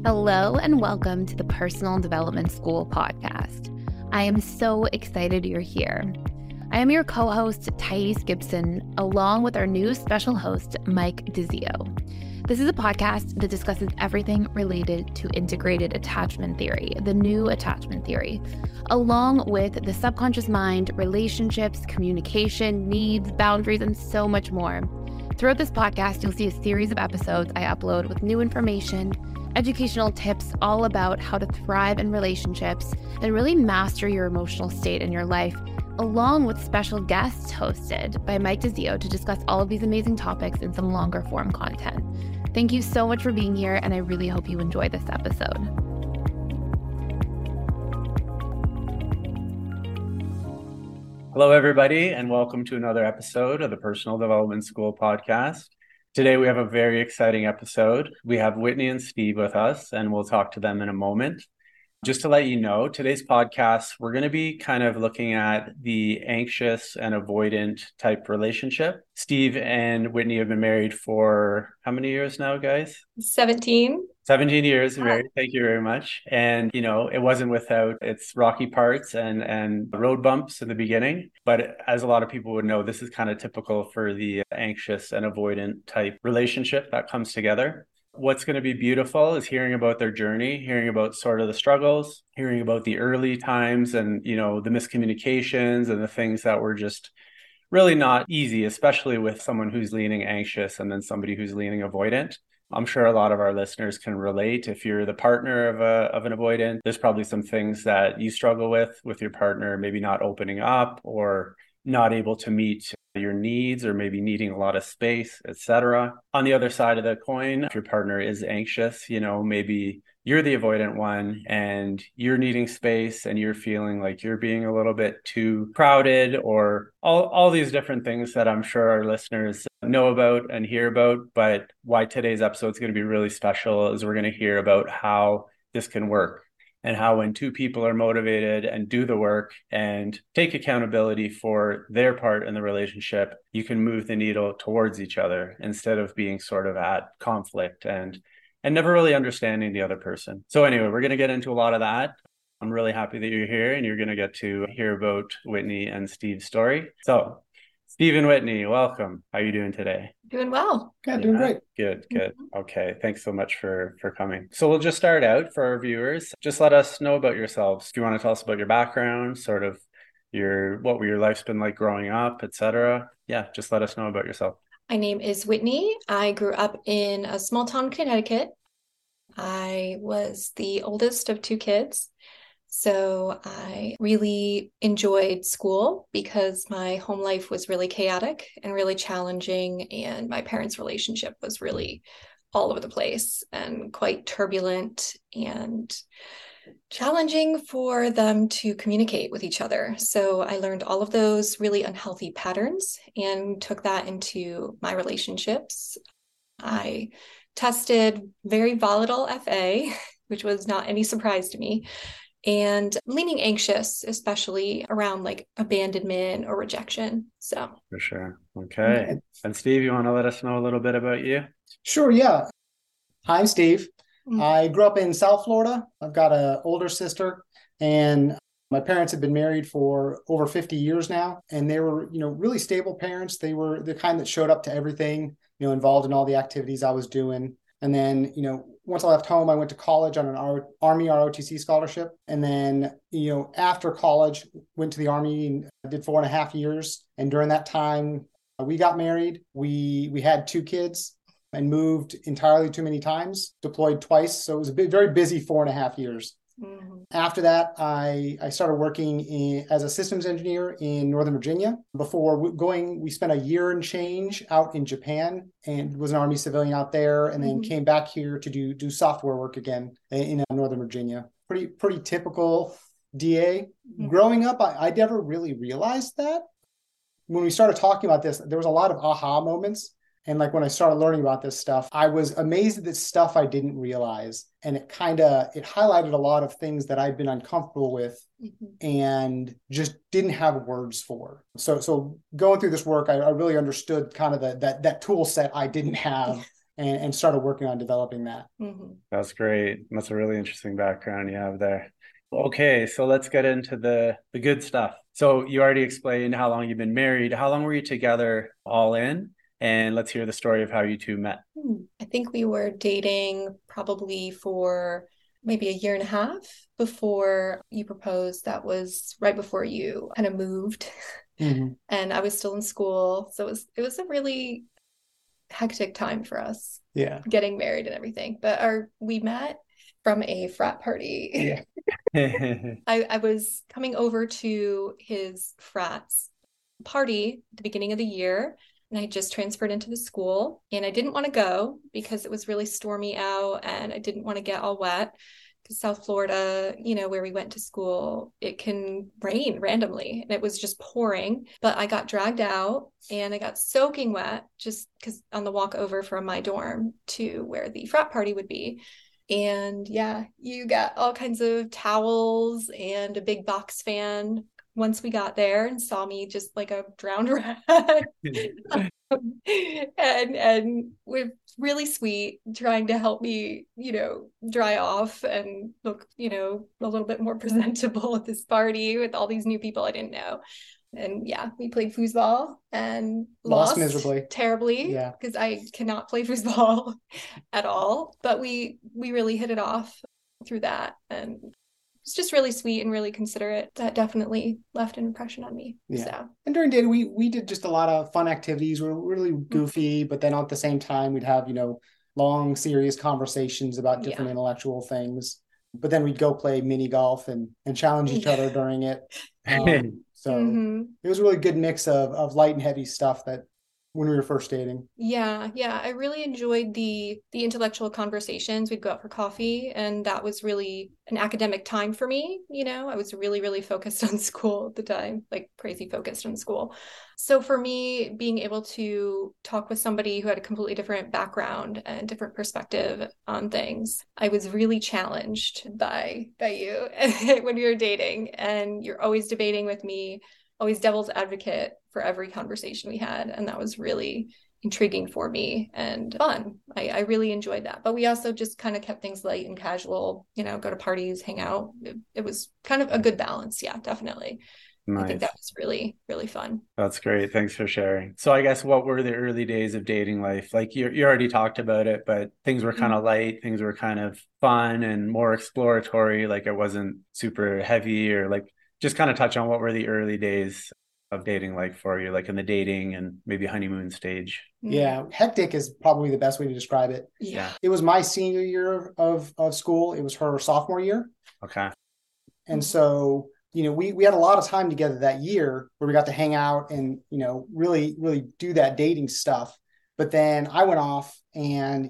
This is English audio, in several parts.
Hello and welcome to the Personal Development School podcast. I am so excited you're here. I am your co-host, Thais Gibson, along with our new special host, Mike DeZio. This is a podcast that discusses everything related to integrated attachment theory, the new attachment theory, along with the subconscious mind, relationships, communication, needs, boundaries, and so much more. Throughout this podcast, you'll see a series of episodes I upload with new information, educational tips all about how to thrive in relationships and really master your emotional state in your life, along with special guests hosted by Mike DeZio to discuss all of these amazing topics in some longer form content. Thank you so much for being here, and I really hope you enjoy this episode. Hello, everybody, and welcome to another episode of the Personal Development School podcast. Today, we have a very exciting episode. We have Whitney and Steve with us, and we'll talk to them in a moment. Just to let you know, today's podcast, we're going to be kind of looking at the anxious and avoidant type relationship. Steve and Whitney have been married for how many years now, guys? 17. 17 years married. Thank you very much. And, it wasn't without its rocky parts and road bumps in the beginning. But as a lot of people would know, this is kind of typical for the anxious and avoidant type relationship that comes together. What's going to be beautiful is hearing about their journey, hearing about sort of the struggles, hearing about the early times and, the miscommunications and the things that were just really not easy, especially with someone who's leaning anxious and then somebody who's leaning avoidant. I'm sure a lot of our listeners can relate. If you're the partner of an avoidant, there's probably some things that you struggle with your partner, maybe not opening up or not able to meet your needs or maybe needing a lot of space, etc. On the other side of the coin, if your partner is anxious, maybe you're the avoidant one and you're needing space and you're feeling like you're being a little bit too crowded or all these different things that I'm sure our listeners know about and hear about. But why today's episode is going to be really special is we're going to hear about how this can work. And how when two people are motivated and do the work and take accountability for their part in the relationship, you can move the needle towards each other instead of being sort of at conflict and never really understanding the other person. So anyway, we're going to get into a lot of that. I'm really happy that you're here and you're going to get to hear about Whitney and Steve's story. So Steve and Whitney, welcome. How are you doing today? Doing well. Yeah, doing great. Good. Okay, thanks so much for coming. So we'll just start out for our viewers. Just let us know about yourselves. Do you want to tell us about your background, sort of what your life's been like growing up, etc.? Yeah, just let us know about yourself. My name is Whitney. I grew up in a small town, Connecticut. I was the oldest of two kids. So I really enjoyed school because my home life was really chaotic and really challenging, and my parents' relationship was really all over the place and quite turbulent and challenging for them to communicate with each other. So I learned all of those really unhealthy patterns and took that into my relationships. I tested very volatile FA, which was not any surprise to me. And leaning anxious, especially around like abandonment or rejection. So for sure. Okay. And Steve, you want to let us know a little bit about you? Sure. Yeah. Hi, I'm Steve. I grew up in South Florida. I've got an older sister, and my parents have been married for over 50 years now. And they were, really stable parents. They were the kind that showed up to everything, involved in all the activities I was doing. And then, once I left home, I went to college on an Army ROTC scholarship. And then, after college, went to the Army and did 4.5 years. And during that time, we got married. We had 2 kids and moved entirely too many times, deployed twice. So it was a very busy 4.5 years. Mm-hmm. After that, I started working as a systems engineer in Northern Virginia. Before we spent a year and change out in Japan and was an Army civilian out there, and then came back here to do software work again in Northern Virginia. Pretty typical DA. Mm-hmm. Growing up, I never really realized that. When we started talking about this, there was a lot of aha moments. And like when I started learning about this stuff, I was amazed at this stuff I didn't realize. And it highlighted a lot of things that I'd been uncomfortable with and just didn't have words for. So going through this work, I really understood kind of that tool set I didn't have and started working on developing that. That's great. That's a really interesting background you have there. Okay, so let's get into the good stuff. So you already explained how long you've been married. How long were you together all in? And let's hear the story of how you two met. I think we were dating probably for maybe a year and a half before you proposed. That was right before you kind of moved. And I was still in school. So it was a really hectic time for us. Yeah. Getting married and everything. But we met from a frat party. Yeah. I was coming over to his frat's party at the beginning of the year, and I just transferred into the school, and I didn't want to go because it was really stormy out and I didn't want to get all wet because South Florida, where we went to school, it can rain randomly, and it was just pouring. But I got dragged out and I got soaking wet just because on the walk over from my dorm to where the frat party would be. And yeah, you got all kinds of towels and a big box fan once we got there, and saw me just like a drowned rat. and we're really sweet, trying to help me, dry off and look, a little bit more presentable at this party with all these new people I didn't know. And yeah, we played foosball and lost miserably, terribly. Yeah, because I cannot play foosball at all. But we really hit it off through that, and it's just really sweet and really considerate. That definitely left an impression on me. Yeah. So. And during dating, we did just a lot of fun activities. We were really goofy, but then at the same time, we'd have long, serious conversations about different intellectual things. But then we'd go play mini golf and challenge each other during it. So it was a really good mix of light and heavy stuff that when we were first dating. Yeah. I really enjoyed the intellectual conversations. We'd go out for coffee, and that was really an academic time for me. I was really, really focused on school at the time, like crazy focused on school. So for me, being able to talk with somebody who had a completely different background and different perspective on things, I was really challenged by you when we were dating, and you're always debating with me, always devil's advocate for every conversation we had. And that was really intriguing for me and fun. I really enjoyed that. But we also just kind of kept things light and casual, go to parties, hang out. It was kind of a good balance. Yeah, definitely. Nice. I think that was really, really fun. That's great. Thanks for sharing. So I guess what were the early days of dating life? Like you already talked about it, but things were kind of light, things were kind of fun and more exploratory. Like it wasn't super heavy, or like just kind of touch on what were the early days of dating like for you, like in the dating and maybe honeymoon stage. Yeah, hectic is probably the best way to describe it. Yeah. It was my senior year of school. It was her sophomore year. Okay. And so we had a lot of time together that year where we got to hang out and, really, really do that dating stuff. But then I went off and,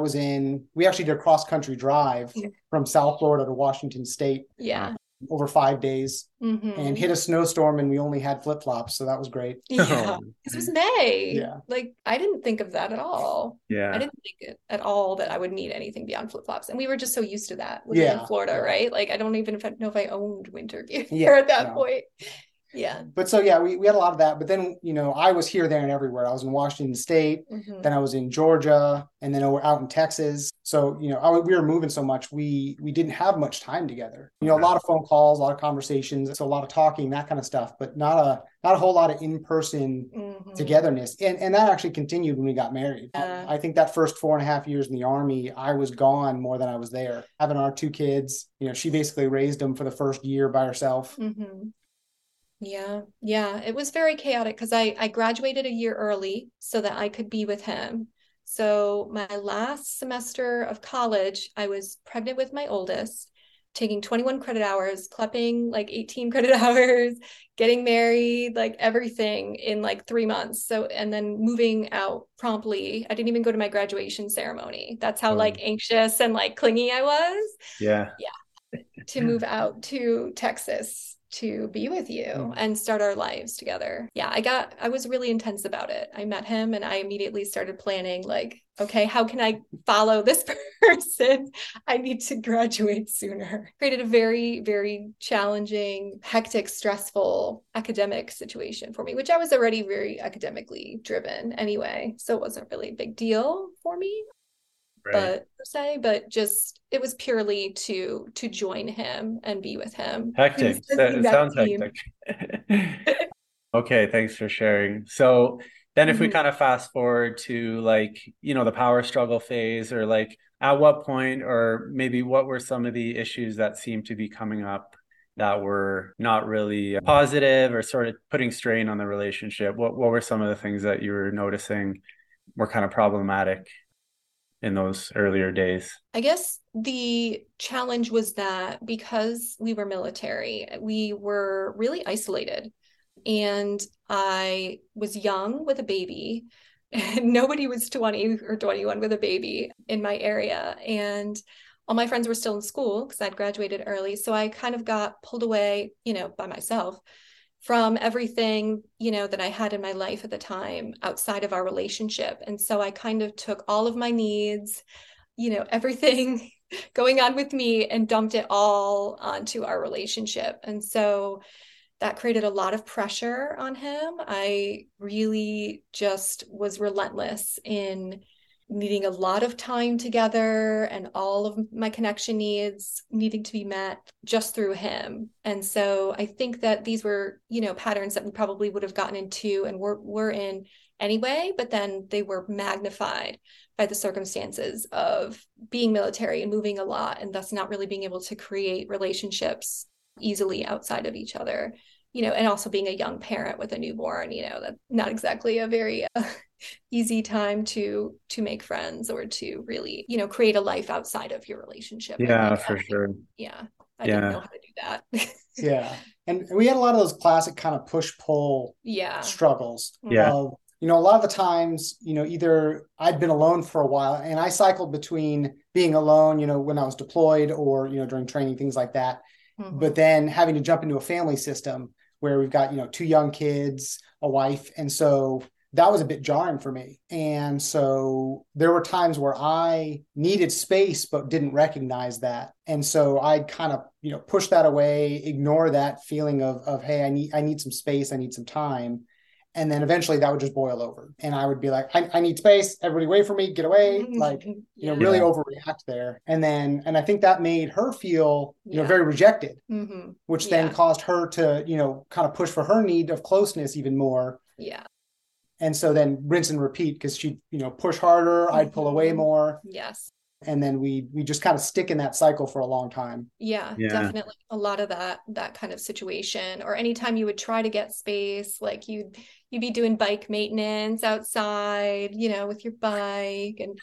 we actually did a cross country drive from South Florida to Washington State. Yeah. Over 5 days and hit a snowstorm, and we only had flip-flops. So that was great. Yeah. This was May. Yeah. Like I didn't think of that at all. Yeah. I didn't think at all that I would need anything beyond flip-flops. And we were just so used to that living in Florida, right? Like I don't even know if I owned winter gear at that point. Yeah. But so, yeah, we had a lot of that. But then, I was here, there, and everywhere. I was in Washington State. Then I was in Georgia, and then out in Texas. So, we were moving so much, we didn't have much time together. A lot of phone calls, a lot of conversations, so a lot of talking, that kind of stuff, but not a whole lot of in-person togetherness. And that actually continued when we got married. I think that first 4.5 years in the Army, I was gone more than I was there. Having our 2 kids, she basically raised them for the first year by herself. Yeah. It was very chaotic because I graduated a year early so that I could be with him. So my last semester of college, I was pregnant with my oldest, taking 21 credit hours, prepping like 18 credit hours, getting married, like everything in like 3 months. So, and then moving out promptly. I didn't even go to my graduation ceremony. That's how like anxious and like clingy I was. Yeah. To move out to Texas to be with you and start our lives together. Yeah, I was really intense about it. I met him and I immediately started planning, like, okay, how can I follow this person? I need to graduate sooner. Created a very, very challenging, hectic, stressful academic situation for me, which I was already very academically driven anyway. So it wasn't really a big deal for me. Right. But just it was purely to join him and be with him. Hectic. It sounds hectic. Okay, thanks for sharing. So then if we kind of fast forward to like, the power struggle phase, or like at what point, or maybe what were some of the issues that seemed to be coming up that were not really positive or sort of putting strain on the relationship? What were some of the things that you were noticing were kind of problematic in those earlier days? I guess the challenge was that because we were military, we were really isolated. And I was young with a baby, and nobody was 20 or 21 with a baby in my area. And all my friends were still in school because I'd graduated early. So I kind of got pulled away, by myself from everything, that I had in my life at the time outside of our relationship. And so I kind of took all of my needs, everything going on with me, and dumped it all onto our relationship. And so that created a lot of pressure on him. I really just was relentless in needing a lot of time together and all of my connection needs needing to be met just through him. And so I think that these were, patterns that we probably would have gotten into and were in anyway, but then they were magnified by the circumstances of being military and moving a lot, and thus not really being able to create relationships easily outside of each other, and also being a young parent with a newborn, that's not exactly a very easy time to make friends or to really, create a life outside of your relationship. Yeah, for sure. Yeah. I didn't know how to do that. Yeah. And we had a lot of those classic kind of push-pull struggles. Yeah. A lot of the times, either I'd been alone for a while and I cycled between being alone, when I was deployed or, during training, things like that. But then having to jump into a family system where we've got, 2 young kids, a wife. And so that was a bit jarring for me. And so there were times where I needed space, but didn't recognize that. And so I'd kind of, push that away, ignore that feeling of, hey, I need some space. I need some time. And then eventually that would just boil over. And I would be like, I need space. Everybody wait for me, get away. Like, really overreact there. And I think that made her feel, very rejected, which then caused her to, kind of push for her need of closeness even more. Yeah. And so then rinse and repeat, because she'd, push harder. I'd pull away more. Yes. And then we just kind of stick in that cycle for a long time. Yeah, definitely. A lot of that kind of situation. Or anytime you would try to get space, like you'd be doing bike maintenance outside, with your bike. And,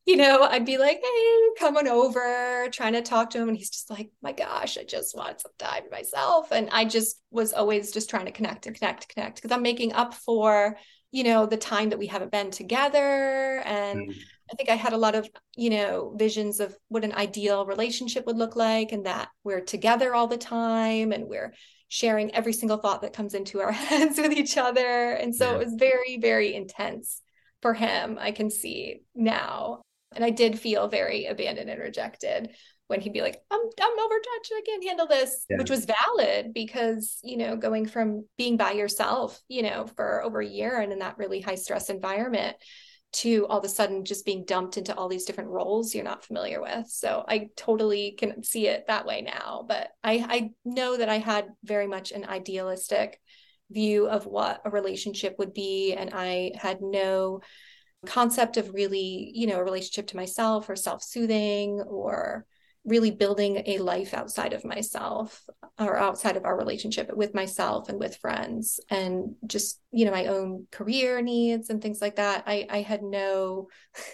I'd be like, hey, come on over, trying to talk to him. And he's just like, my gosh, I just want some time to myself. And I just was always just trying to connect because I'm making up for, the time that we haven't been together. And I think I had a lot of, visions of what an ideal relationship would look like, and that we're together all the time and we're sharing every single thought that comes into our heads with each other. And so it was very, very intense for him, I can see now. And I did feel very abandoned and rejected when he'd be like, I'm overstretched, I can't handle this, which was valid because, going from being by yourself, for over a year and in that really high stress environment to all of a sudden just being dumped into all these different roles you're not familiar with. So I totally can see it that way now, but I know that I had very much an idealistic view of what a relationship would be. And I had no concept of really, a relationship to myself or self-soothing or really building a life outside of myself or outside of our relationship with myself and with friends and just, my own career needs and things like that. I had no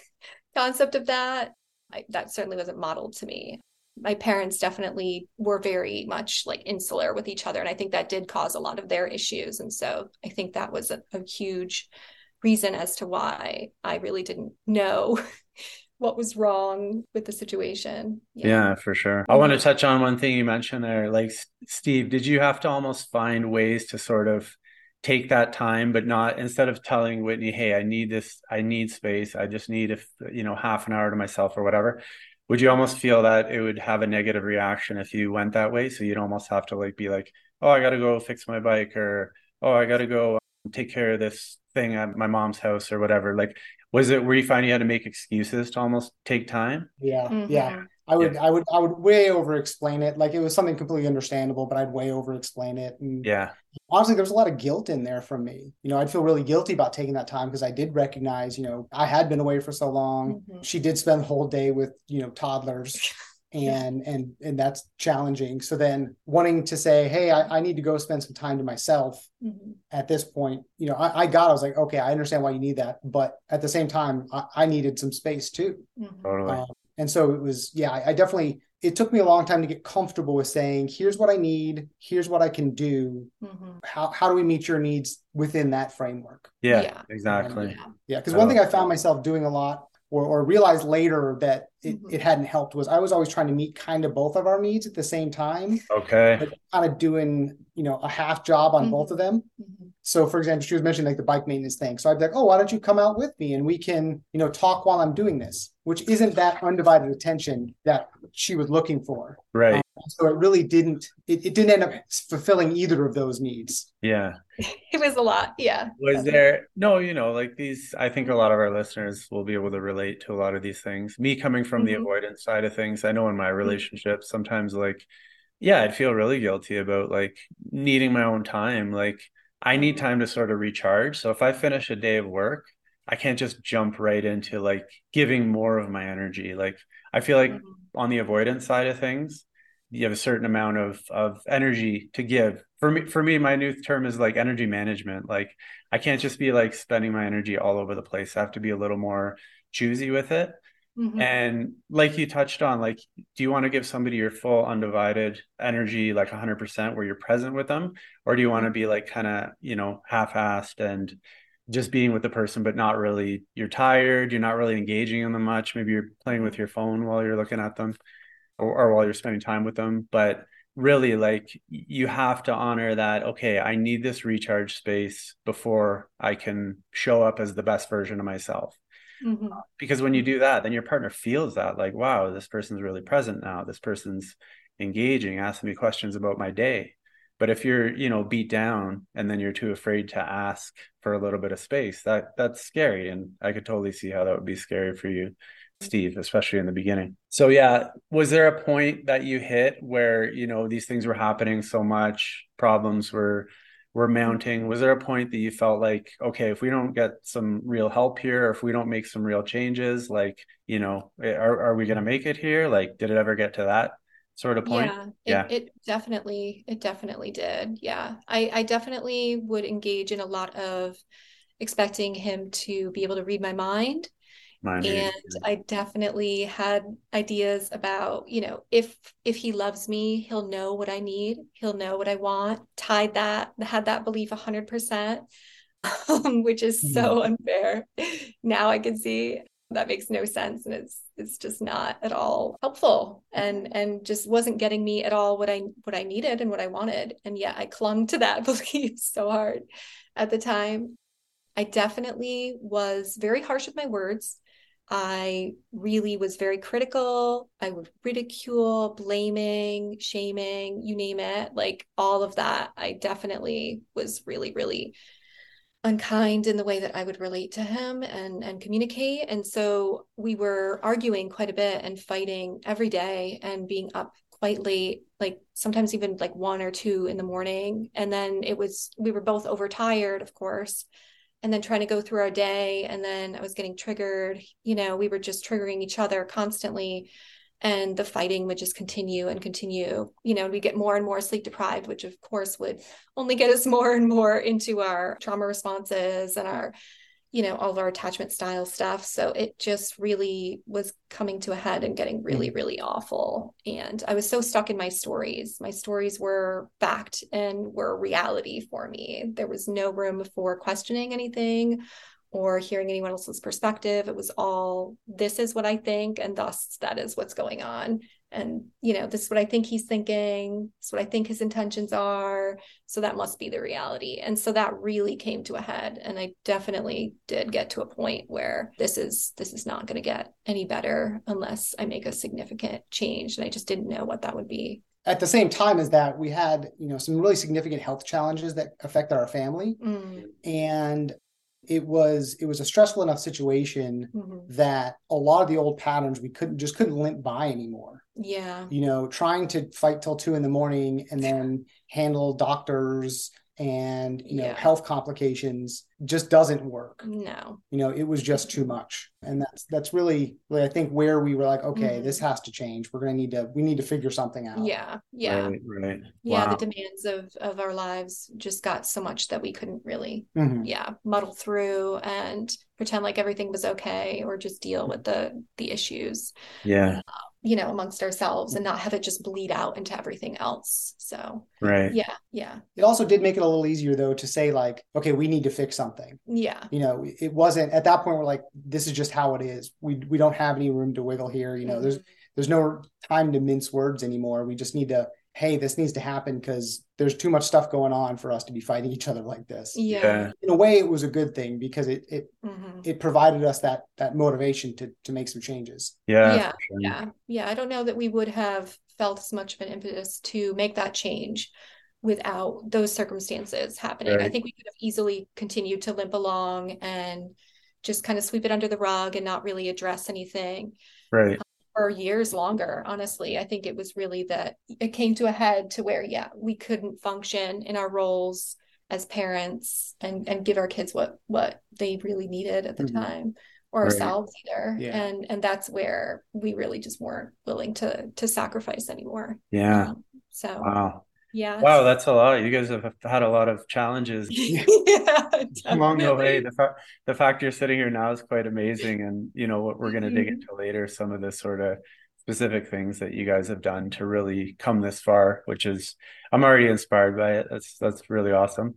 concept of that. That certainly wasn't modeled to me. My parents definitely were very much like insular with each other. And I think that did cause a lot of their issues. And so I think that was a huge reason as to why I really didn't know what was wrong with the situation. Yeah, for sure. I want to touch on one thing you mentioned there. Like, Steve, did you have to almost find ways to sort of take that time, but not, instead of telling Whitney, hey, I need this, I need space, I just need, if half an hour to myself or whatever, would you almost feel that it would have a negative reaction if you went that way? So you'd almost have to like be like, oh, I got to go fix my bike, or oh, I got to go take care of this thing at my mom's house or whatever. Like, were you finding you had to make excuses to almost take time? Yeah. Yeah. I would way over explain it. Like it was something completely understandable, but I'd way over explain it. And honestly, there was a lot of guilt in there from me. I'd feel really guilty about taking that time because I did recognize, I had been away for so long. She did spend the whole day with, toddlers. And that's challenging. So then wanting to say, hey, I need to go spend some time to myself at this point, I was like, okay, I understand why you need that. But at the same time, I needed some space too. Totally. And so it was, I definitely, it took me a long time to get comfortable with saying, here's what I need, here's what I can do. How do we meet your needs within that framework? Yeah. Exactly. Because one thing I found myself doing a lot, or realized later that it hadn't helped, was I was always trying to meet kind of both of our needs at the same time. Okay. But kind of doing, a half job on both of them. So for example, she was mentioning like the bike maintenance thing. So I'd be like, oh, why don't you come out with me and we can, talk while I'm doing this, which isn't that undivided attention that she was looking for. Right. So it really didn't end up fulfilling either of those needs. Yeah. It was a lot. Yeah. Was there, no, like these, I think a lot of our listeners will be able to relate to a lot of these things. Me coming from the avoidance side of things, I know in my relationships, sometimes like, I'd feel really guilty about like needing my own time. Like I need time to sort of recharge. So if I finish a day of work, I can't just jump right into like giving more of my energy. Like I feel like on the avoidance side of things, you have a certain amount of energy to give. For me, my new term is like energy management. Like I can't just be like spending my energy all over the place. I have to be a little more choosy with it. And like you touched on, like, do you want to give somebody your full undivided energy, like 100% where you're present with them? Or do you want to be like kind of, half-assed and just being with the person, but not really, you're tired, you're not really engaging in them much. Maybe you're playing with your phone while you're looking at them or while you're spending time with them. But really, like, you have to honor that, okay, I need this recharge space before I can show up as the best version of myself. Because when you do that, then your partner feels that like, wow, this person's really present now. This person's engaging, asking me questions about my day. But if you're, beat down and then you're too afraid to ask for a little bit of space, that's scary. And I could totally see how that would be scary for you, Steve, especially in the beginning. So was there a point that you hit where, these things were happening so much, problems were mounting? Was there a point that you felt like, okay, if we don't get some real help here, or if we don't make some real changes, like, are we going to make it here? Like, did it ever get to that sort of point? It definitely did. Yeah. I definitely would engage in a lot of expecting him to be able to read my mind. And I definitely had ideas about, if he loves me, he'll know what I need. He'll know what I want. Had that belief 100%, which is so unfair. Now I can see that makes no sense. And it's just not at all helpful and just wasn't getting me at all what I needed and what I wanted. And yet I clung to that belief so hard at the time. I definitely was very harsh with my words. I really was very critical. I would ridicule, blaming, shaming, you name it, like all of that. I definitely was really, really unkind in the way that I would relate to him and communicate. And we were arguing quite a bit and fighting every day and being up quite late, like sometimes even like 1 or 2 in the morning. And then we were both overtired, of course. And then trying to go through our day. And then I was getting triggered, we were just triggering each other constantly. And the fighting would just continue and continue, and we get more and more sleep deprived, which of course would only get us more and more into our trauma responses and our, all of our attachment style stuff. So it just really was coming to a head and getting really, really awful. And I was so stuck in my stories. My stories were fact and were reality for me. There was no room for questioning anything or hearing anyone else's perspective. It was all, this is what I think, and thus that is what's going on. And, this is what I think he's thinking. This is what I think his intentions are. So that must be the reality. And so that really came to a head. And I definitely did get to a point where this is not going to get any better unless I make a significant change. And I just didn't know what that would be. At the same time as that, we had, some really significant health challenges that affected our family. And it was a stressful enough situation that a lot of the old patterns we couldn't limp by anymore. Yeah. Trying to fight till 2 a.m. and then handle doctors and health complications just doesn't work. No. It was just too much. And that's really I think where we were like, okay, this has to change. We need to figure something out. Yeah. Right. Yeah. Wow. The demands of our lives just got so much that we couldn't really muddle through and pretend like everything was okay, or just deal with the issues. Yeah. Amongst ourselves, and not have it just bleed out into everything else. So, right. Yeah. It also did make it a little easier though, to say like, okay, we need to fix something. Yeah. It wasn't at that point, we're like, this is just how it is. We don't have any room to wiggle here. There's no time to mince words anymore. We just need to, hey, this needs to happen because there's too much stuff going on for us to be fighting each other like this. Yeah. In a way, it was a good thing because it provided us that motivation to make some changes. Yeah. I don't know that we would have felt as much of an impetus to make that change without those circumstances happening. Right. I think we could have easily continued to limp along and just kind of sweep it under the rug and not really address anything. Right. For years longer, honestly. I think it was really that it came to a head to where, we couldn't function in our roles as parents and give our kids what they really needed at the time, or ourselves either. Yeah. And that's where we really just weren't willing to sacrifice anymore. Yeah. So wow. Yeah. Wow, that's a lot. You guys have had a lot of challenges along the way. The fact you're sitting here now is quite amazing. And, what we're going to dig into later, some of the sort of specific things that you guys have done to really come this far, which is, I'm already inspired by it. That's really awesome.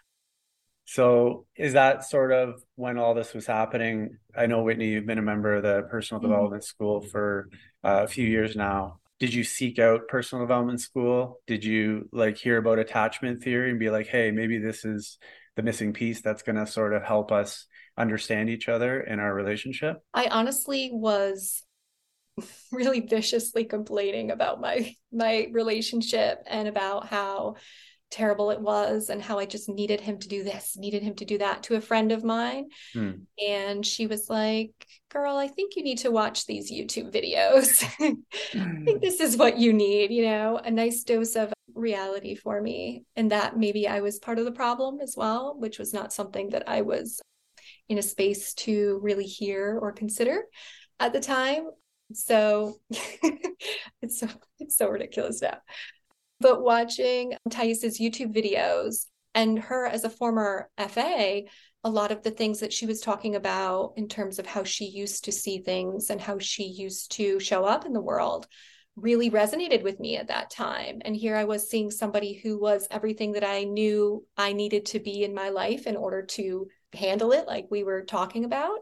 So is that sort of when all this was happening? I know, Whitney, you've been a member of the Personal Development School for a few years now. Did you seek out personal development school? Did you hear about attachment theory and be like, hey, maybe this is the missing piece that's going to sort of help us understand each other in our relationship? I honestly was really viciously complaining about my relationship and about how terrible it was and how I just needed him to do this, needed him to do that to a friend of mine. And she was like, girl, I think you need to watch these YouTube videos. I think this is what you need, a nice dose of reality for me. And that maybe I was part of the problem as well, which was not something that I was in a space to really hear or consider at the time. So it's so ridiculous now. But watching Thais's YouTube videos and her as a former FA, a lot of the things that she was talking about in terms of how she used to see things and how she used to show up in the world really resonated with me at that time. And here I was seeing somebody who was everything that I knew I needed to be in my life in order to handle it, like we were talking about.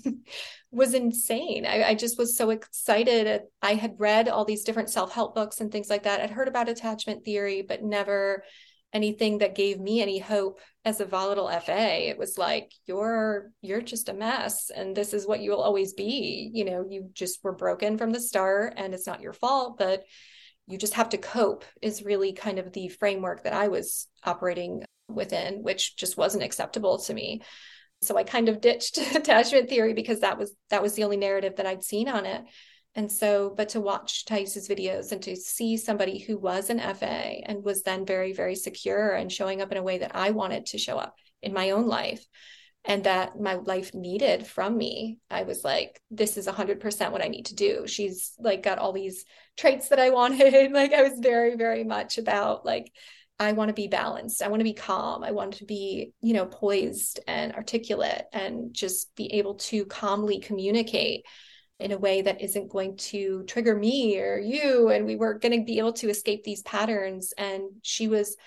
Was insane. I just was so excited. I had read all these different self-help books and things like that. I'd heard about attachment theory, but never anything that gave me any hope as a volatile FA. It was like, you're just a mess and this is what you'll always be. You just were broken from the start and it's not your fault, but you just have to cope is really kind of the framework that I was operating within, which just wasn't acceptable to me. So I kind of ditched attachment theory because that was the only narrative that I'd seen on it. And so, but to watch Thais's videos and to see somebody who was an FA and was then very, very secure and showing up in a way that I wanted to show up in my own life and that my life needed from me, I was like, this is 100% what I need to do. She's got all these traits that I wanted. I was very, very much about I want to be balanced. I want to be calm. I want to be, poised and articulate and just be able to calmly communicate in a way that isn't going to trigger me or you. And we weren't going to be able to escape these patterns. And she was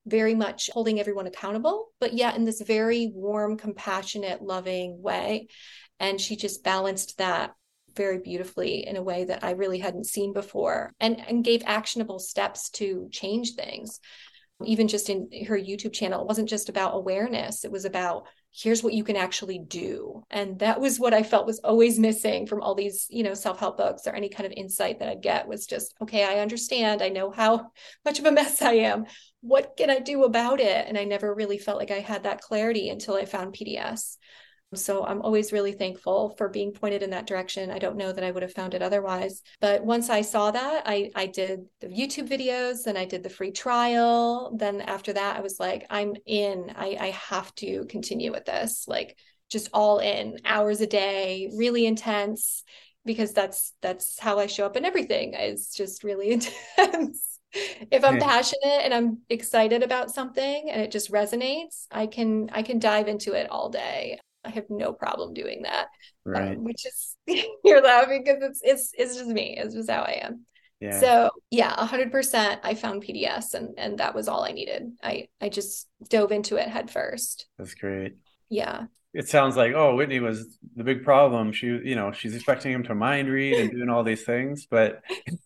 very much holding everyone accountable, but yet in this very warm, compassionate, loving way. And she just balanced that very beautifully in a way that I really hadn't seen before, and gave actionable steps to change things. Even just in her YouTube channel, it wasn't just about awareness. It was about, here's what you can actually do. And that was what I felt was always missing from all these, self-help books or any kind of insight that I'd get, was just, okay, I understand. I know how much of a mess I am. What can I do about it? And I never really felt like I had that clarity until I found PDS. So I'm always really thankful for being pointed in that direction. I don't know that I would have found it otherwise. But once I saw that, I did the YouTube videos, and I did the free trial. Then after that, I was like, I'm in. I have to continue with this, like just all in, hours a day, really intense, because that's how I show up in everything, is just really intense. If I'm passionate and I'm excited about something and it just resonates, I can dive into it all day. I have no problem doing that. Right. Which is, you're laughing because it's just me. It's just how I am. Yeah. So yeah, 100%. I found PDS, and that was all I needed. I just dove into it head first. That's great. Yeah. It sounds like, oh, Whitney was the big problem. She's expecting him to mind read and doing all these things, but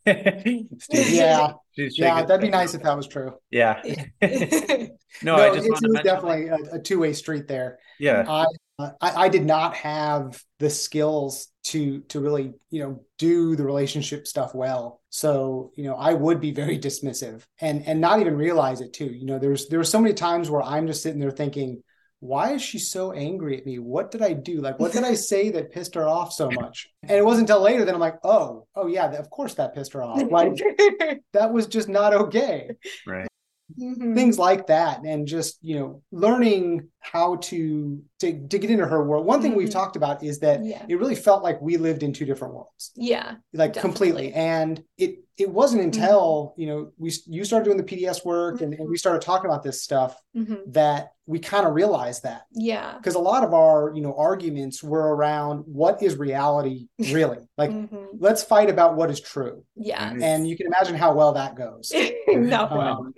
Steve, that'd be nice if that was true. Yeah. No, it's definitely a two-way street there. Yeah. I did not have the skills to really, do the relationship stuff well. So, I would be very dismissive and not even realize it too. There's so many times where I'm just sitting there thinking, why is she so angry at me? What did I do? Like, what did I say that pissed her off so much? And it wasn't until later that I'm like, oh yeah, of course that pissed her off. Like, that was just not okay. Right. Mm-hmm. Things like that. And just, learning how to get into her world. One thing we've talked about is that it really felt like we lived in two different worlds. Yeah. Like definitely. Completely. And it wasn't until, you started doing the PDS work and we started talking about this stuff that we kind of realized that. Yeah. Because a lot of our, arguments were around what is reality really? Like, let's fight about what is true. Yeah. And you can imagine how well that goes. No.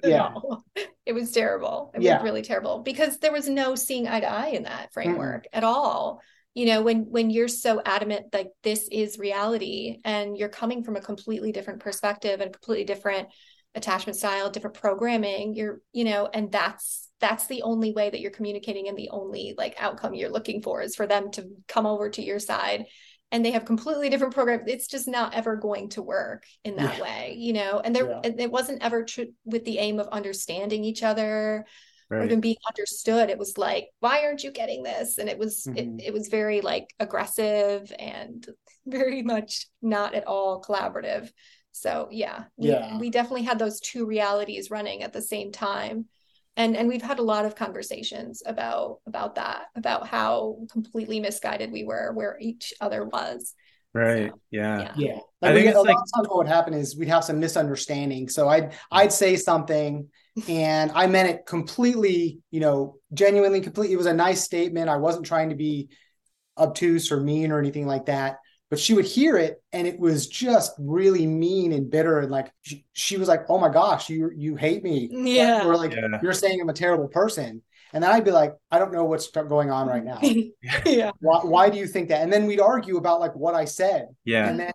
It was terrible. It was really terrible, because there was no seeing eye to eye in that framework at all. When you're so adamant, like this is reality, and you're coming from a completely different perspective and completely different attachment style, different programming, and that's the only way that you're communicating, and the only like outcome you're looking for is for them to come over to your side, and they have completely different programs. It's just not ever going to work in that way, and it wasn't ever with the aim of understanding each other. Right. Or even being understood. It was like, why aren't you getting this? And it was it was very like aggressive and very much not at all collaborative. So we definitely had those two realities running at the same time. And we've had a lot of conversations about that, about how completely misguided we were, where each other was. Right. So, yeah. I think a lot of times what would happen is we'd have some misunderstanding. So I'd say something and I meant it completely, genuinely, completely. It was a nice statement. I wasn't trying to be obtuse or mean or anything like that. But she would hear it and it was just really mean and bitter. And like, she was like, oh my gosh, you hate me. Yeah. Or like, you're saying I'm a terrible person. And then I'd be like, I don't know what's going on right now. Yeah. Why do you think that? And then we'd argue about like what I said. Yeah. And then,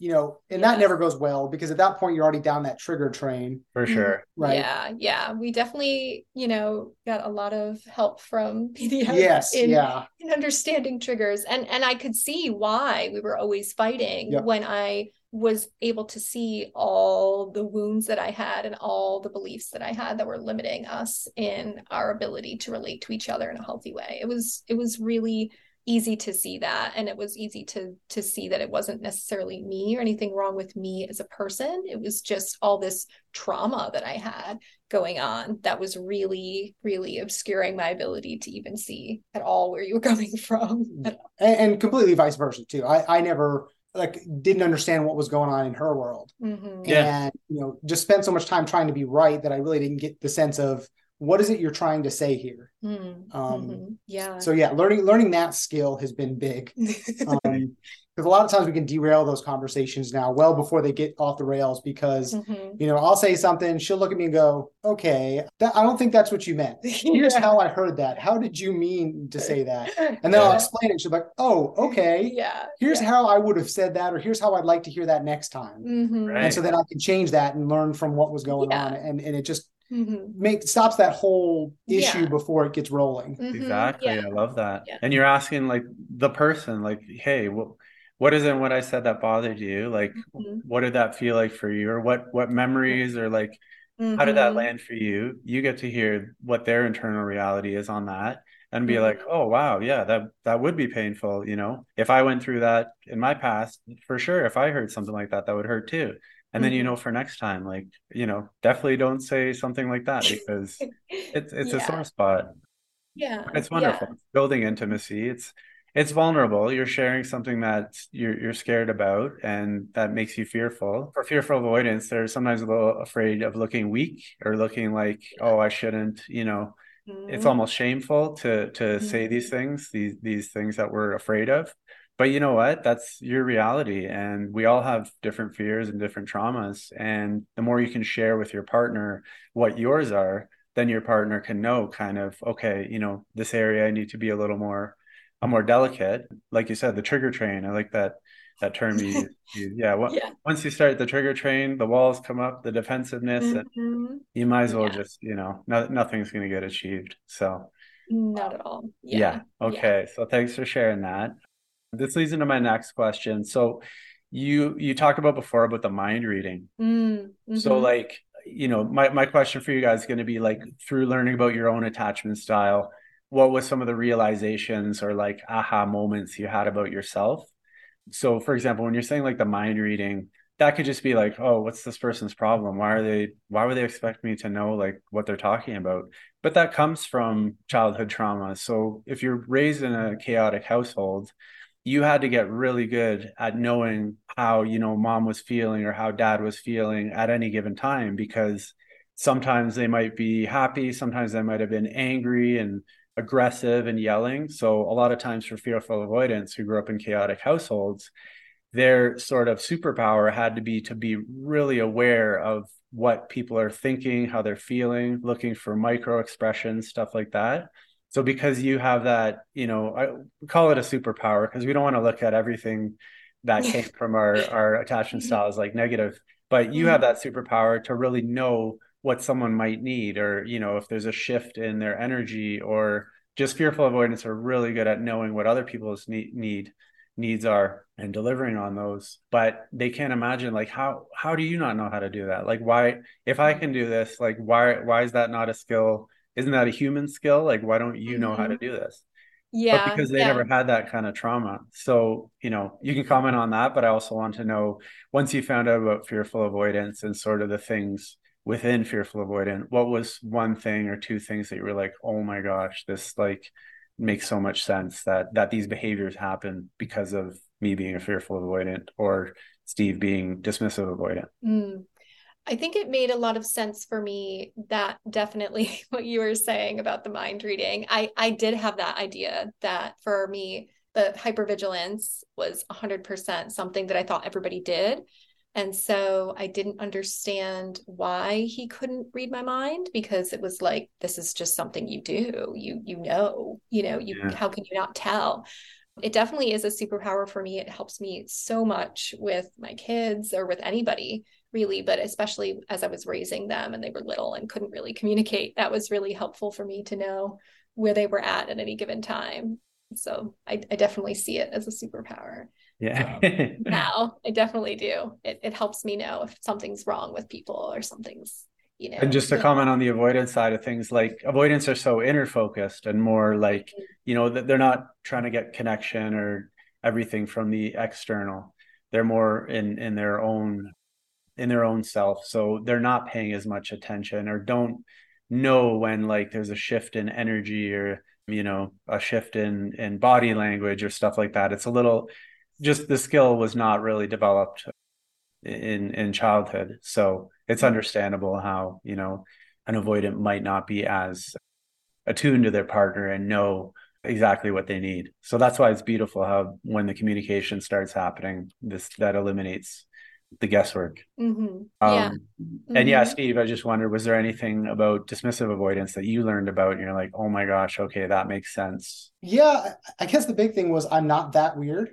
and that never goes well, because at that point you're already down that trigger train. For sure. Right. Yeah. We definitely, got a lot of help from PDS. Yes. in understanding triggers. And I could see why we were always fighting when I was able to see all the wounds that I had and all the beliefs that I had that were limiting us in our ability to relate to each other in a healthy way. It was really easy to see that. And it was easy to see that it wasn't necessarily me or anything wrong with me as a person. It was just all this trauma that I had going on that was really, really obscuring my ability to even see at all where you were coming from. And completely vice versa too. I never didn't understand what was going on in her world. Mm-hmm. And, just spent so much time trying to be right that I really didn't get the sense of what is it you're trying to say here? Yeah. So yeah, learning that skill has been big. Because a lot of times we can derail those conversations now well before they get off the rails because, I'll say something, she'll look at me and go, okay, I don't think that's what you meant. Here's how I heard that. How did you mean to say that? And then I'll explain it. She'll be like, oh, okay. Here's how I would have said that, or here's how I'd like to hear that next time. Right. And so then I can change that and learn from what was going on. And it just stops that whole issue before it gets rolling. Exactly. I love that. And you're asking like the person, like, hey, what is it what I said that bothered you? Like, what did that feel like for you? Or what memories or like, how did that land for you? You get to hear what their internal reality is on that and be like, oh, wow, yeah, that would be painful. If I went through that in my past, for sure, if I heard something like that, that would hurt too. And then, for next time, like, definitely don't say something like that because it's a sore spot. Yeah. It's wonderful. It's building intimacy. It's vulnerable. You're sharing something that you're scared about and that makes you fearful. For fearful avoidance, they're sometimes a little afraid of looking weak or looking like, oh, I shouldn't, it's almost shameful to say these things that we're afraid of. But you know what? That's your reality. And we all have different fears and different traumas. And the more you can share with your partner what yours are, then your partner can know kind of, okay, this area I need to be a more delicate. Like you said, the trigger train. I like that term you use. Once you start the trigger train, the walls come up, the defensiveness, and you might as well just, nothing's going to get achieved. So not at all. Okay. So thanks for sharing that. This leads into my next question. So you talked about before about the mind reading. So like, my question for you guys is going to be like, through learning about your own attachment style, what was some of the realizations or like aha moments you had about yourself? So for example, when you're saying like the mind reading, that could just be like, oh, what's this person's problem? Why would they expect me to know like what they're talking about? But that comes from childhood trauma. So if you're raised in a chaotic household, you had to get really good at knowing how, mom was feeling or how dad was feeling at any given time, because sometimes they might be happy, sometimes they might have been angry and aggressive and yelling. So a lot of times for fearful avoidants who grew up in chaotic households, their sort of superpower had to be really aware of what people are thinking, how they're feeling, looking for micro expressions, stuff like that. So because you have that, I call it a superpower because we don't want to look at everything that came from our attachment style as like negative, but you have that superpower to really know what someone might need, or, if there's a shift in their energy, or just fearful avoidants are really good at knowing what other people's needs are and delivering on those. But they can't imagine like, how do you not know how to do that? Like, why, if I can do this, like, why is that not a skill? Isn't that a human skill? Like, why don't you know how to do this? But because they never had that kind of trauma. So, you can comment on that, but I also want to know, once you found out about fearful avoidance and sort of the things within fearful avoidant, what was one thing or two things that you were like, oh my gosh, this like makes so much sense that these behaviors happen because of me being a fearful avoidant or Steve being dismissive avoidant? I think it made a lot of sense for me, that definitely what you were saying about the mind reading. I did have that idea that for me, the hypervigilance was 100% something that I thought everybody did. And so I didn't understand why he couldn't read my mind, because it was like, this is just something you do, how can you not tell? It definitely is a superpower for me. It helps me so much with my kids or with anybody really, but especially as I was raising them and they were little and couldn't really communicate, that was really helpful for me to know where they were at any given time. So I definitely see it as a superpower. Yeah. Now I definitely do. It helps me know if something's wrong with people or something's, And just to comment on the avoidance side of things, like avoidants are so inner focused and more like, they're not trying to get connection or everything from the external. They're more in their own self. So they're not paying as much attention or don't know when like there's a shift in energy or, a shift in body language or stuff like that. It's a little, just the skill was not really developed in childhood. So it's understandable how an avoidant might not be as attuned to their partner and know exactly what they need. So that's why it's beautiful how when the communication starts happening, that eliminates the guesswork. Mm-hmm. Yeah. And yeah, Steve, I just wondered, was there anything about dismissive avoidance that you learned about and you're like, oh my gosh, okay, that makes sense? Yeah, I guess the big thing was I'm not that weird.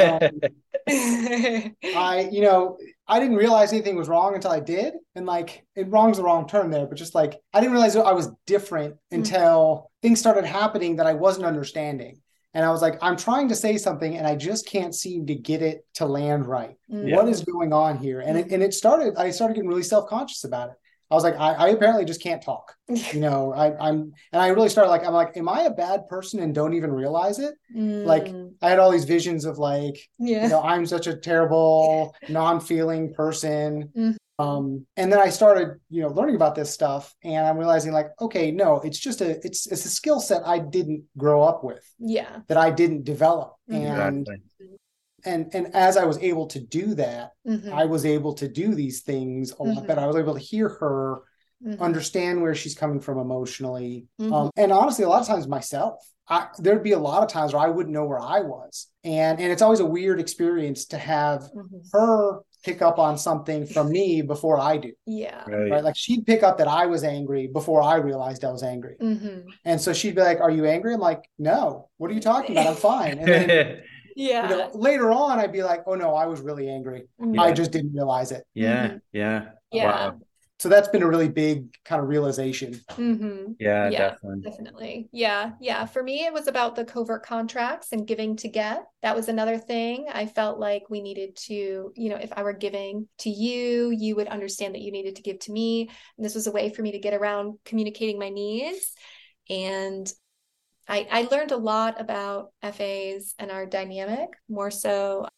I didn't realize anything was wrong until I did. And like, wrong's the wrong term there, but just like, I didn't realize I was different until things started happening that I wasn't understanding. And I was like, I'm trying to say something and I just can't seem to get it to land right. What is going on here? And I started getting really self-conscious about it. I was like, I apparently just can't talk. And I really started I'm like, am I a bad person and don't even realize it? Like I had all these visions of like, I'm such a terrible, non-feeling person. And then I started, learning about this stuff, and I'm realizing like, okay, no, it's a skill set I didn't grow up with. Yeah. That I didn't develop. Exactly. And as I was able to do that, I was able to do these things a lot better. I was able to hear her, understand where she's coming from emotionally. And honestly, a lot of times myself, there'd be a lot of times where I wouldn't know where I was. And it's always a weird experience to have her pick up on something from me before I do. Yeah. Right. Like she'd pick up that I was angry before I realized I was angry. And so she'd be like, are you angry? I'm like, no, what are you talking about? I'm fine. And then later on, I'd be like, oh no, I was really angry. I just didn't realize it. Yeah. Wow. So that's been a really big kind of realization. Yeah, definitely. Yeah. For me, it was about the covert contracts and giving to get. That was another thing. I felt like we needed to, if I were giving to you, you would understand that you needed to give to me. And this was a way for me to get around communicating my needs. And I learned a lot about FAs and our dynamic, more so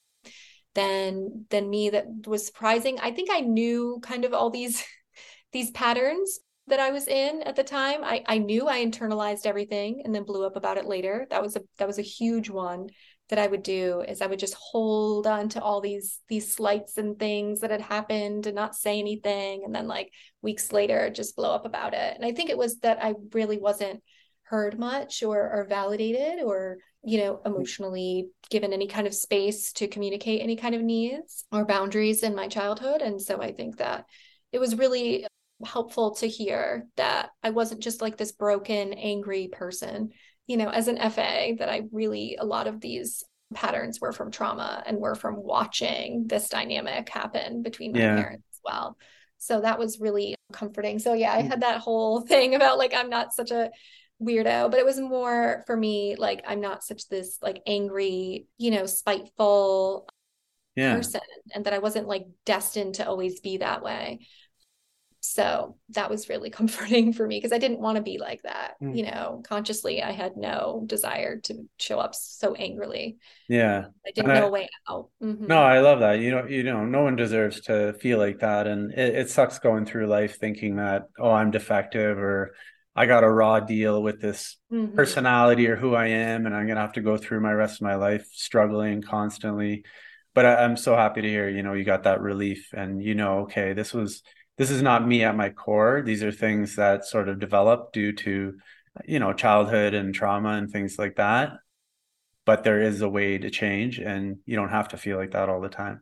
than me. That was surprising. I think I knew kind of all these patterns that I was in at the time. I knew I internalized everything and then blew up about it later. That was a huge one that I would do, is I would just hold on to all these slights and things that had happened and not say anything. And then like weeks later, just blow up about it. And I think it was that I really wasn't heard much or validated or, emotionally given any kind of space to communicate any kind of needs or boundaries in my childhood. And so I think that it was really helpful to hear that I wasn't just like this broken, angry person, as an FA, that a lot of these patterns were from trauma and were from watching this dynamic happen between my parents as well. So that was really comforting. So yeah, I had that whole thing about like, I'm not such a weirdo, but it was more for me, like, I'm not such this like angry, spiteful person, and that I wasn't like destined to always be that way. So that was really comforting for me, because I didn't want to be like that. Consciously, I had no desire to show up so angrily. Yeah. I didn't know a way out. No, I love that. No one deserves to feel like that. And it sucks going through life thinking that, oh, I'm defective, or I got a raw deal with this personality or who I am, and I'm going to have to go through my rest of my life struggling constantly. But I'm so happy to hear, you got that relief, and, okay, this is not me at my core. These are things that sort of develop due to, childhood and trauma and things like that. But there is a way to change, and you don't have to feel like that all the time.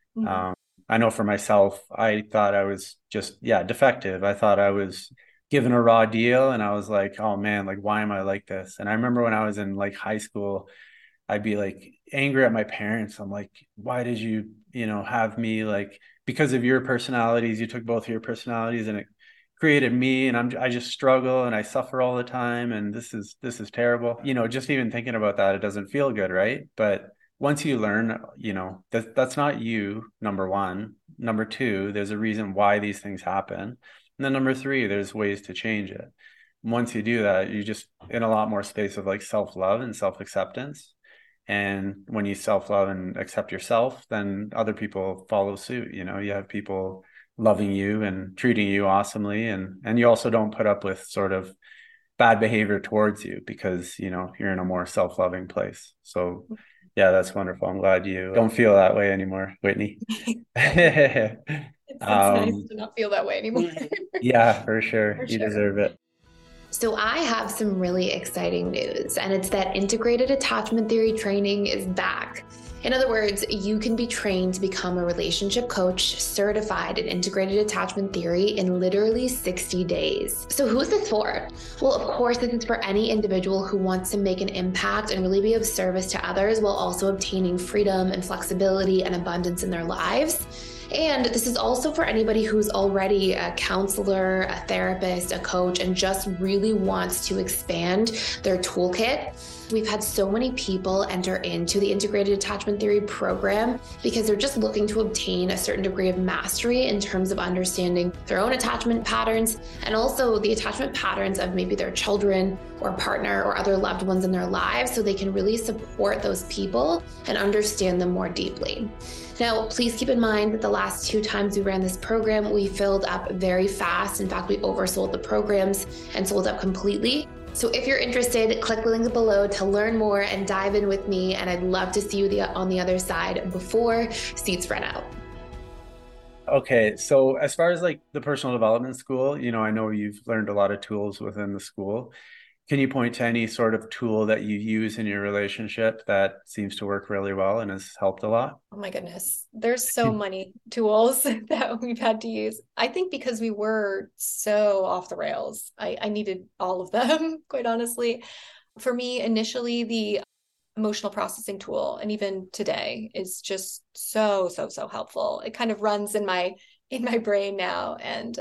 I know for myself, I thought I was just, defective. I thought I was given a raw deal, and I was like, oh man, like, why am I like this? And I remember when I was in like high school, I'd be like angry at my parents. I'm like, why did you, have me, like, because of your personalities, you took both of your personalities and it created me, and I just struggle and I suffer all the time, and this is terrible. Just even thinking about that, it doesn't feel good, right? But once you learn, that's not you, number one. Number two, there's a reason why these things happen. And then number three, there's ways to change it. Once you do that, you just in a lot more space of like self-love and self-acceptance. And when you self-love and accept yourself, then other people follow suit. You have people loving you and treating you awesomely. And you also don't put up with sort of bad behavior towards you, because, you're in a more self-loving place. So yeah, that's wonderful. I'm glad you don't feel that way anymore, Whitney. It's nice to not feel that way anymore. Yeah, for sure. For You sure. deserve it. So I have some really exciting news, and it's that integrated attachment theory training is back. In other words, you can be trained to become a relationship coach certified in integrated attachment theory in literally 60 days. So who's this for? Well, of course, this is for any individual who wants to make an impact and really be of service to others while also obtaining freedom and flexibility and abundance in their lives. And this is also for anybody who's already a counselor, a therapist, a coach, and just really wants to expand their toolkit. We've had so many people enter into the integrated attachment theory program because they're just looking to obtain a certain degree of mastery in terms of understanding their own attachment patterns and also the attachment patterns of maybe their children or partner or other loved ones in their lives, so they can really support those people and understand them more deeply. Now, please keep in mind that the last 2 times we ran this program, we filled up very fast. In fact, we oversold the programs and sold out completely. So if you're interested, click the link below to learn more and dive in with me. And I'd love to see you on the other side before seats run out. Okay, so as far as like the personal development school, I know you've learned a lot of tools within the school. Can you point to any sort of tool that you use in your relationship that seems to work really well and has helped a lot? Oh my goodness. There's so many tools that we've had to use. I think because we were so off the rails, I needed all of them, quite honestly. For me, initially, the emotional processing tool, and even today, is just so helpful. It kind of runs in my brain now, and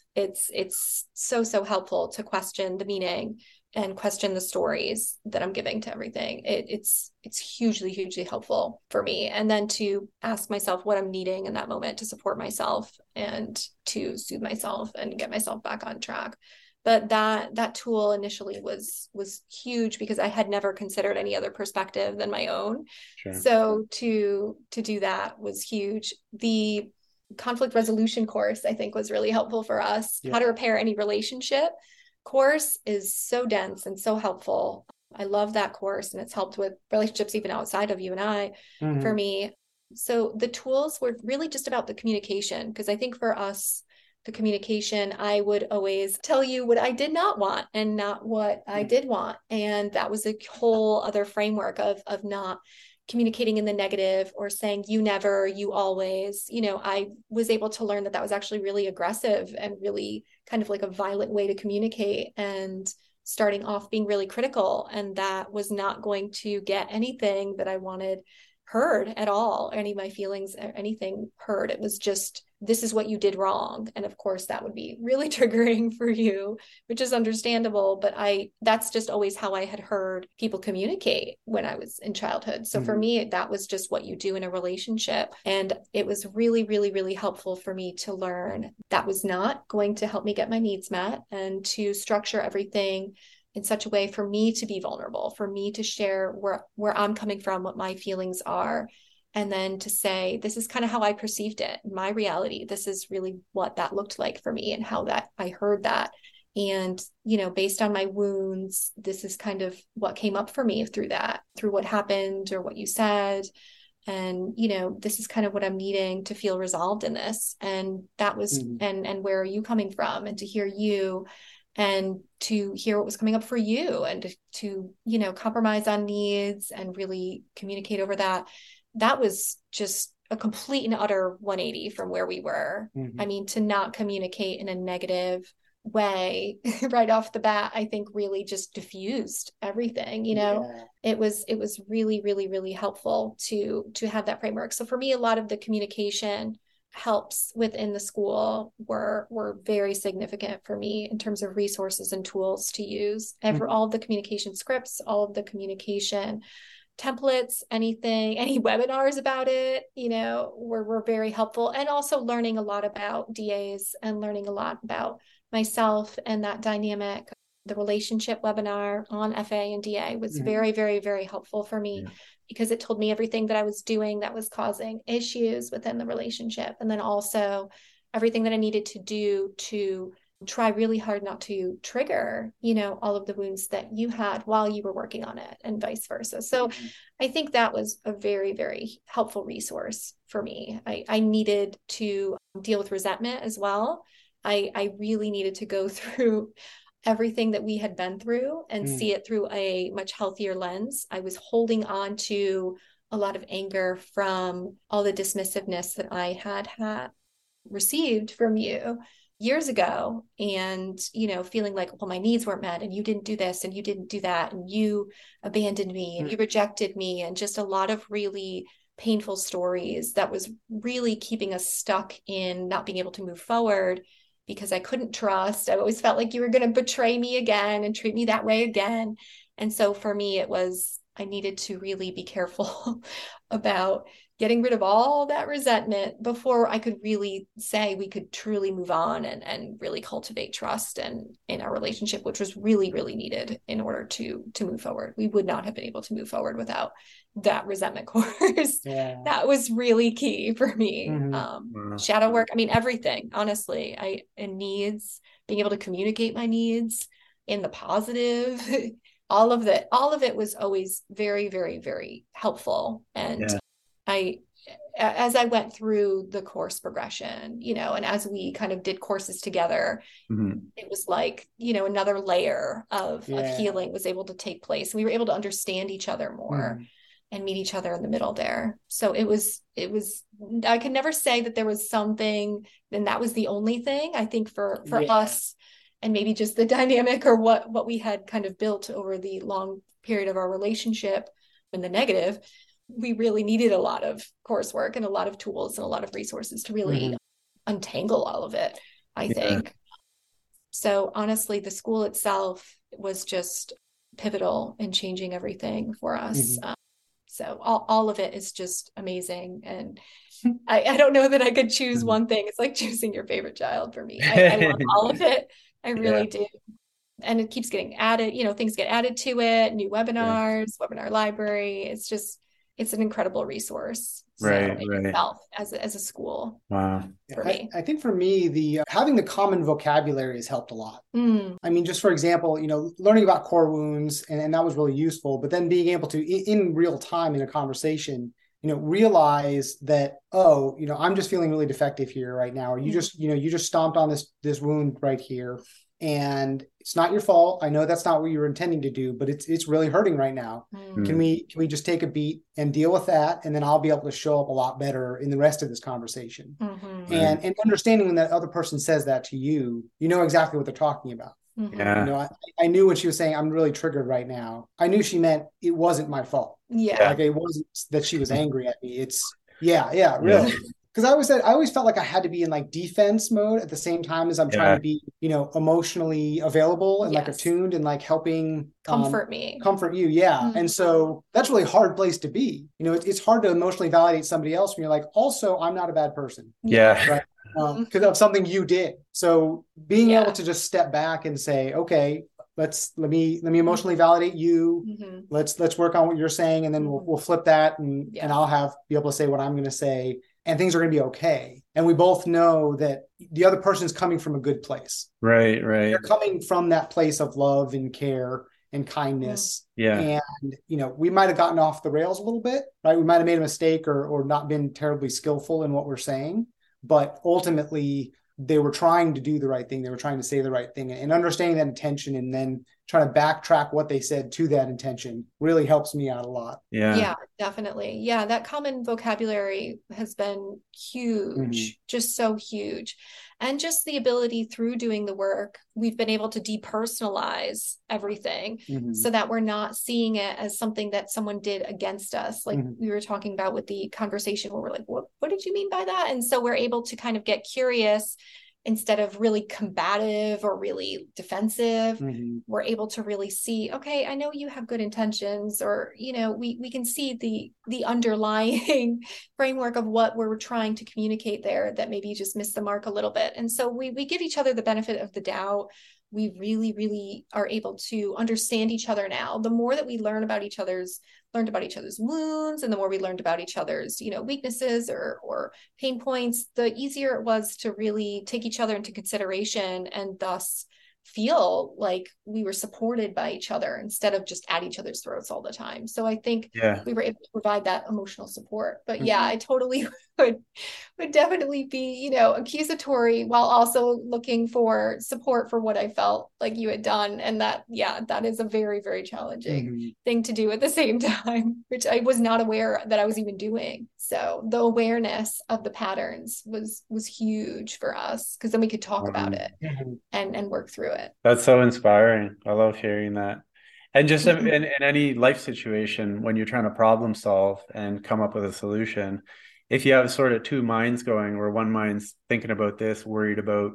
it's so helpful to question the meaning and question the stories that I'm giving to everything. It's hugely helpful for me. And then to ask myself what I'm needing in that moment to support myself and to soothe myself and get myself back on track. But that tool initially was huge because I had never considered any other perspective than my own. Sure. So to do that was huge. The conflict resolution course, I think, was really helpful for us. Yeah. How to repair any relationship course is so dense and so helpful. I love that course, and it's helped with relationships even outside of you and I, for me. So the tools were really just about the communication, because I think for us, the communication, I would always tell you what I did not want and not what I did want. And that was a whole other framework of not communicating in the negative or saying you never, you always. I was able to learn that was actually really aggressive and really kind of like a violent way to communicate, and starting off being really critical. And that was not going to get anything that I wanted heard at all, any of my feelings or anything heard. It was just, this is what you did wrong. And of course that would be really triggering for you, which is understandable, but that's just always how I had heard people communicate when I was in childhood. So for me, that was just what you do in a relationship. And it was really helpful for me to learn that was not going to help me get my needs met, and to structure everything in such a way for me to be vulnerable, for me to share where I'm coming from, what my feelings are, and then to say, this is kind of how I perceived it, my reality. This is really what that looked like for me and how that I heard that. And, based on my wounds, this is kind of what came up for me through what happened or what you said. And, this is kind of what I'm needing to feel resolved in this. And that was, and where are you coming from? And to hear you, and to hear what was coming up for you, and to compromise on needs and really communicate over that. That was just a complete and utter 180 from where we were. I mean, to not communicate in a negative way right off the bat, I think really just diffused everything. It was really helpful to have that framework. So for me, a lot of the communication helps within the school were very significant for me in terms of resources and tools to use. All of the communication scripts, all of the communication templates, any webinars about it, were very helpful. And also learning a lot about DAs and learning a lot about myself and that dynamic. The relationship webinar on FA and DA was very helpful for me, because it told me everything that I was doing that was causing issues within the relationship. And then also everything that I needed to do to try really hard not to trigger, all of the wounds that you had while you were working on it, and vice versa. So I think that was a very, very helpful resource for me. I needed to deal with resentment as well. I really needed to go through everything that we had been through and see it through a much healthier lens. I was holding on to a lot of anger from all the dismissiveness that I had received from you years ago, and feeling like, well, my needs weren't met, and you didn't do this and you didn't do that, and you abandoned me and you rejected me, and just a lot of really painful stories that was really keeping us stuck in not being able to move forward, because I couldn't trust. I always felt like you were going to betray me again and treat me that way again. And so for me, I needed to really be careful about getting rid of all that resentment before I could really say we could truly move on and really cultivate trust in our relationship, which was really, really needed in order to move forward. We would not have been able to move forward without that resentment course. Yeah. That was really key for me. Shadow work, everything, honestly, and needs, being able to communicate my needs in the positive. All of it was always very, very, very helpful. And as I went through the course progression, and as we kind of did courses together, it was like, another layer of healing was able to take place. We were able to understand each other more and meet each other in the middle there. So it was, I could never say that there was something, and that was the only thing. I think for us, and maybe just the dynamic or what we had kind of built over the long period of our relationship in the negative, we really needed a lot of coursework and a lot of tools and a lot of resources to really untangle all of it, I think. So honestly, the school itself was just pivotal in changing everything for us. So all of it is just amazing. And I don't know that I could choose one thing. It's like choosing your favorite child for me. I love all of it. I really do. And it keeps getting added, things get added to it, new webinars, webinar library. It's an incredible resource. Right. Itself as a school. Wow. For me. I think for me, having the common vocabulary has helped a lot. Just for example, learning about core wounds, and that was really useful, but then being able to, in real time in a conversation, realize that, I'm just feeling really defective here right now. Or you just stomped on this wound right here, and it's not your fault. I know that's not what you were intending to do, but it's really hurting right now. Can we just take a beat and deal with that? And then I'll be able to show up a lot better in the rest of this conversation. And understanding when that other person says that to you, you know exactly what they're talking about. I knew when she was saying, I'm really triggered right now, I knew she meant it wasn't my fault. Like it wasn't that she was angry at me. It's really. Because I always felt like I had to be in like defense mode at the same time as I'm trying to be, emotionally available and like attuned and like helping comfort you. And so that's really a hard place to be. It's hard to emotionally validate somebody else when you're like, also, I'm not a bad person. Right. Because of something you did. So being able to just step back and say, okay, let me emotionally validate you. Let's work on what you're saying, and then we'll flip that, and I'll be able to say what I'm going to say, and things are going to be okay. And we both know that the other person's coming from a good place. Right. They're coming from that place of love and care and kindness. And we might have gotten off the rails a little bit, right? We might have made a mistake or not been terribly skillful in what we're saying, but ultimately they were trying to do the right thing. They were trying to say the right thing, and understanding that intention and then trying to backtrack what they said to that intention really helps me out a lot. Yeah, definitely. Yeah. That common vocabulary has been huge, just so huge. And just the ability through doing the work, we've been able to depersonalize everything so that we're not seeing it as something that someone did against us. Like we were talking about with the conversation where we're like, what did you mean by that? And so we're able to kind of get curious instead of really combative or really defensive. We're able to really see, okay, I know you have good intentions, or, we can see the underlying framework of what we're trying to communicate there that maybe you just missed the mark a little bit. And so we give each other the benefit of the doubt we really, really are able to understand each other now. The more that we learned about each other's wounds, and the more we learned about each other's, weaknesses or pain points, the easier it was to really take each other into consideration, and thus feel like we were supported by each other instead of just at each other's throats all the time. So I think we were able to provide that emotional support. But I totally would definitely be, accusatory while also looking for support for what I felt like you had done. And that is a very, very challenging thing to do at the same time, which I was not aware that I was even doing. So the awareness of the patterns was huge for us, because then we could talk about it and work through it. That's so inspiring. I love hearing that. And just in any life situation, when you're trying to problem solve and come up with a solution, if you have sort of two minds going, where one mind's thinking about this, worried about,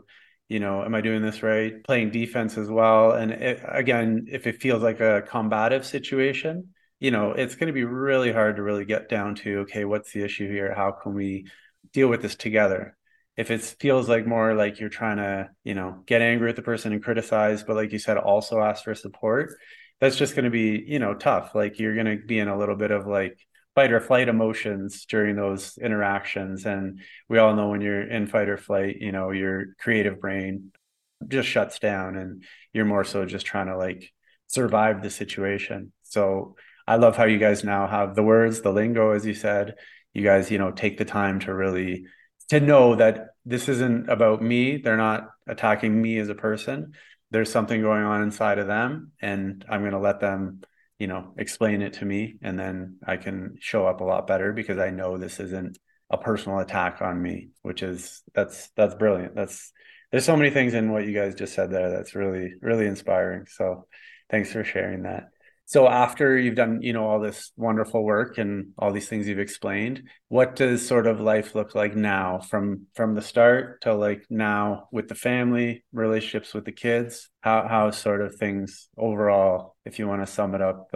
am I doing this right? Playing defense as well. And again, if it feels like a combative situation, it's going to be really hard to really get down to, okay, what's the issue here? How can we deal with this together? If it feels like more like you're trying to, get angry at the person and criticize, but like you said, also ask for support, that's just going to be, tough. Like you're going to be in a little bit of like fight or flight emotions during those interactions. And we all know when you're in fight or flight, your creative brain just shuts down and you're more so just trying to like survive the situation. So I love how you guys now have the words, the lingo, as you said. You guys, take the time to really to know that this isn't about me. They're not attacking me as a person. There's something going on inside of them, and I'm going to let them, explain it to me, and then I can show up a lot better because I know this isn't a personal attack on me, that's brilliant. There's so many things in what you guys just said there that's really, really inspiring. So thanks for sharing that. So after you've done, all this wonderful work and all these things you've explained, what does sort of life look like now from the start to like now with the family, relationships with the kids? How sort of things overall, if you want to sum it up?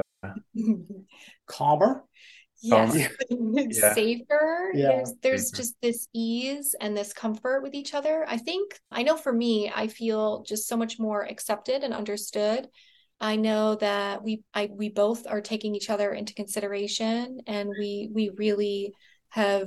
Calmer. Yes. Safer. Yeah. There's just this ease and this comfort with each other. I know for me, I feel just so much more accepted and understood. I know that we both are taking each other into consideration, and we really have,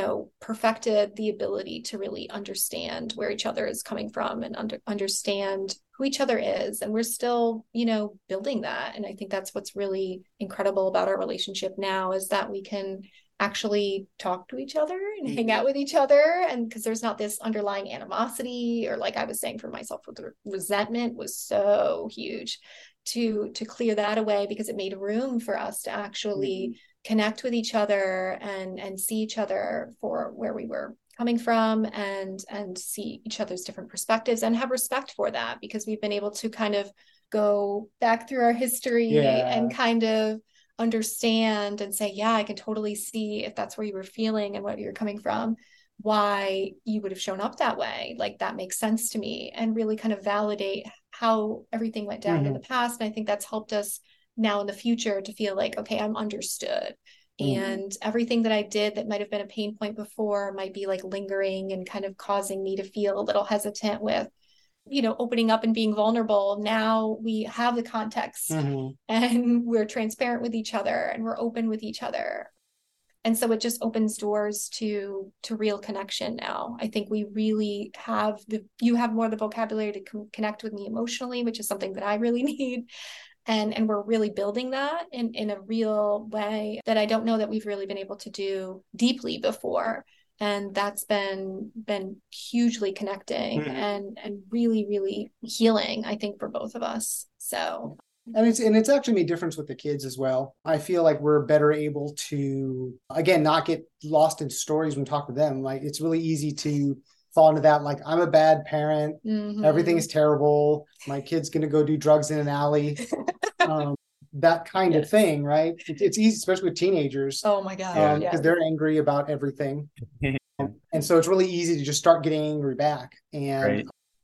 perfected the ability to really understand where each other is coming from and understand who each other is. And we're still, building that. And I think that's what's really incredible about our relationship now, is that we can actually talk to each other and hang out with each other. And because there's not this underlying animosity, or like I was saying for myself, with the resentment was so huge to clear that away, because it made room for us to actually connect with each other and see each other for where we were coming from, and see each other's different perspectives and have respect for that, because we've been able to kind of go back through our history and kind of understand and say, I can totally see if that's where you were feeling and what you're coming from, why you would have shown up that way. Like that makes sense to me, and really kind of validate how everything went down in the past. And I think that's helped us now in the future to feel like, okay, I'm understood. And everything that I did that might have been a pain point before might be like lingering and kind of causing me to feel a little hesitant with, opening up and being vulnerable. Now we have the context and we're transparent with each other and we're open with each other. And so it just opens doors to real connection now. I think we really have you have more of the vocabulary to connect with me emotionally, which is something that I really need. And we're really building that in a real way that I don't know that we've really been able to do deeply before. And that's been hugely connecting and really, really healing, I think, for both of us. So. And it's actually made a difference with the kids as well. I feel like we're better able to, again, not get lost in stories when we talk to them. Like it's really easy to fall into that. Like I'm a bad parent. Everything is terrible. My kid's going to go do drugs in an alley. That kind of thing, right? It's easy, especially with teenagers. Oh my God. Because they're angry about everything. And so it's really easy to just start getting angry back. And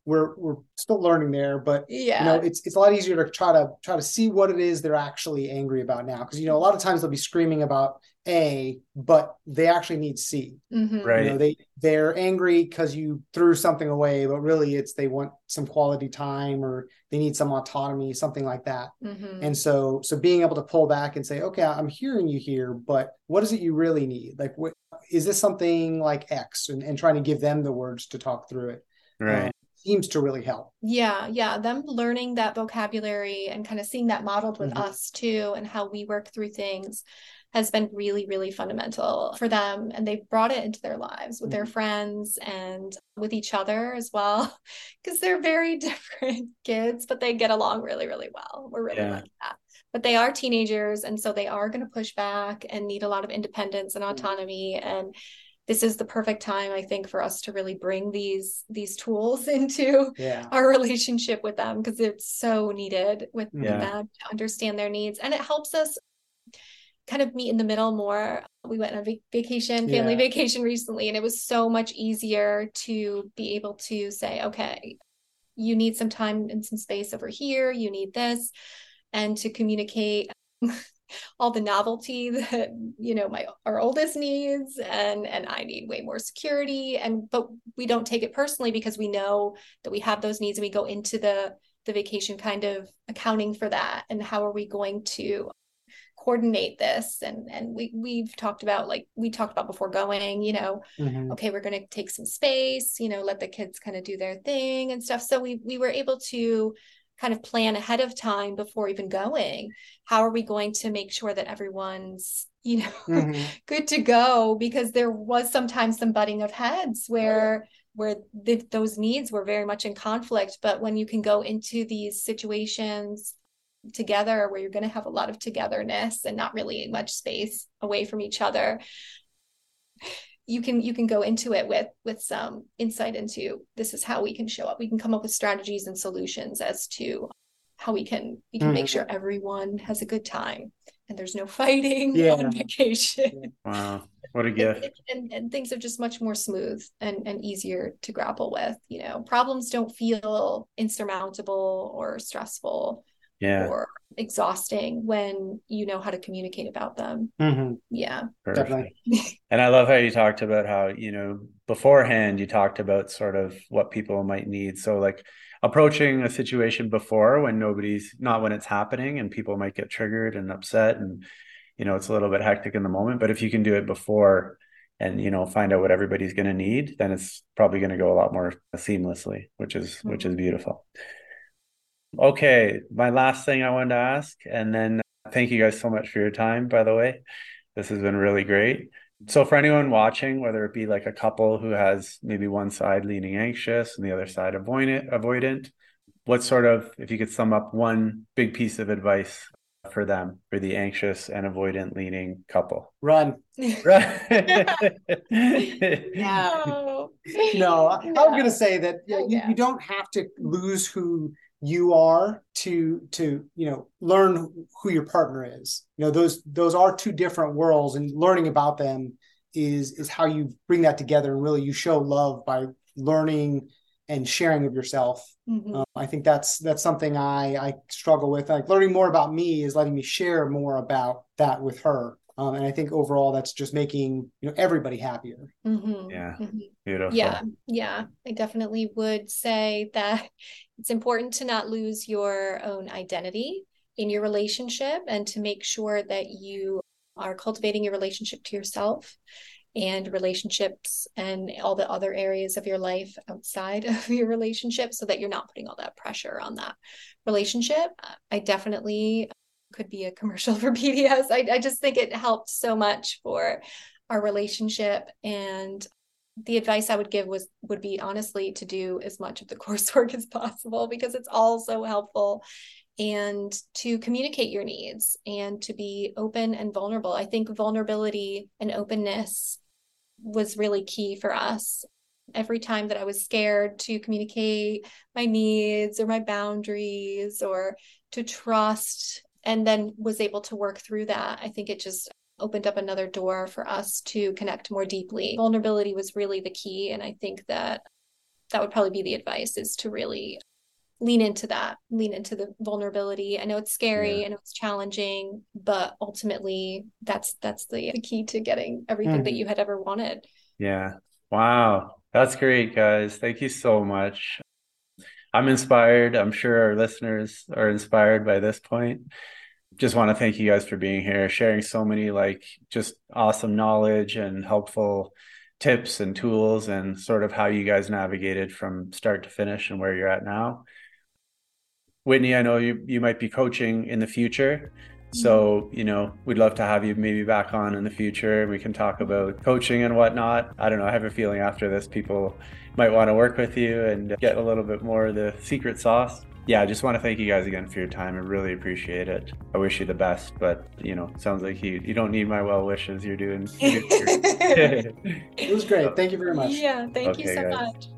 we're still learning there, but Yeah. it's a lot easier to try to see what it is they're actually angry about now. Because, a lot of times they'll be screaming about A, but they actually need C. Right. They're angry because you threw something away, but really they want some quality time, or they need some autonomy, something like that. And so being able to pull back and say, okay, I'm hearing you here, but what is it you really need? Like, what is this something like X, and trying to give them the words to talk through it. Right. Seems to really help. Yeah. Them learning that vocabulary and kind of seeing that modeled with us too, and how we work through things has been really, really fundamental for them. And they've brought it into their lives with their friends and with each other as well, because they're very different kids, but they get along really, really well. We're really lucky that. But they are teenagers, and so they are going to push back and need a lot of independence and autonomy. And this is the perfect time, I think, for us to really bring these tools into our relationship with them, because it's so needed with them to understand their needs. And it helps us kind of meet in the middle more. We went on vacation, family vacation recently, and it was so much easier to be able to say, okay, you need some time and some space over here, you need this, and to communicate all the novelty that our oldest needs, and I need way more security, but we don't take it personally, because we know that we have those needs, and we go into the vacation kind of accounting for that, and how are we going to coordinate this. And we've talked about, like we talked about before going, okay, we're going to take some space, let the kids kind of do their thing and stuff. So we were able to kind of plan ahead of time before even going. How are we going to make sure that everyone's, good to go? Because there was sometimes some butting of heads where those needs were very much in conflict. But when you can go into these situations together, where you're going to have a lot of togetherness and not really much space away from each other, you can go into it with some insight into, this is how we can show up. We can come up with strategies and solutions as to how we can make sure everyone has a good time and there's no fighting on vacation. Wow, what a gift. And things are just much more smooth and easier to grapple with. Problems don't feel insurmountable or stressful or exhausting when you know how to communicate about them. Yeah, perfect. And I love how you talked about how, beforehand you talked about sort of what people might need. So like approaching a situation before, when not when it's happening, and people might get triggered and upset, and it's a little bit hectic in the moment. But if you can do it before and find out what everybody's going to need, then it's probably going to go a lot more seamlessly, which is beautiful. Okay, my last thing I wanted to ask, and then thank you guys so much for your time, by the way. This has been really great. So for anyone watching, whether it be like a couple who has maybe one side leaning anxious and the other side avoidant, what sort of, if you could sum up one big piece of advice for them, for the anxious and avoidant leaning couple? Run. No, I was going to say that you don't have to lose who you are to learn who your partner is. Those are two different worlds, and learning about them is how you bring that together, and really you show love by learning and sharing of yourself. I think that's something I struggle with. Like, learning more about me is letting me share more about that with her. And I think overall that's just making everybody happier. Beautiful. Yeah. I definitely would say that it's important to not lose your own identity in your relationship, and to make sure that you are cultivating your relationship to yourself and relationships and all the other areas of your life outside of your relationship, so that you're not putting all that pressure on that relationship. I definitely could be a commercial for PBS. I just think it helped so much for our relationship. And the advice I would give would be honestly to do as much of the coursework as possible, because it's all so helpful, and to communicate your needs and to be open and vulnerable. I think vulnerability and openness was really key for us. Every time that I was scared to communicate my needs or my boundaries, or to trust, and then was able to work through that, I think it just opened up another door for us to connect more deeply. Vulnerability was really the key. And I think that that would probably be the advice, is to really lean into the vulnerability. I know it's scary, I know it's challenging, but ultimately that's the key to getting everything that you had ever wanted. Yeah. Wow. That's great, guys. Thank you so much. I'm inspired. I'm sure our listeners are inspired by this point. Just want to thank you guys for being here, sharing so many like just awesome knowledge and helpful tips and tools, and sort of how you guys navigated from start to finish and where you're at now. Whitney, I know you might be coaching in the future. So, we'd love to have you maybe back on in the future. We can talk about coaching and whatnot. I don't know. I have a feeling after this, people might want to work with you and get a little bit more of the secret sauce. Yeah, I just want to thank you guys again for your time. I really appreciate it. I wish you the best, but sounds like you don't need my well wishes. You're doing It was great. Thank you very much. Yeah, thank you so guys. much.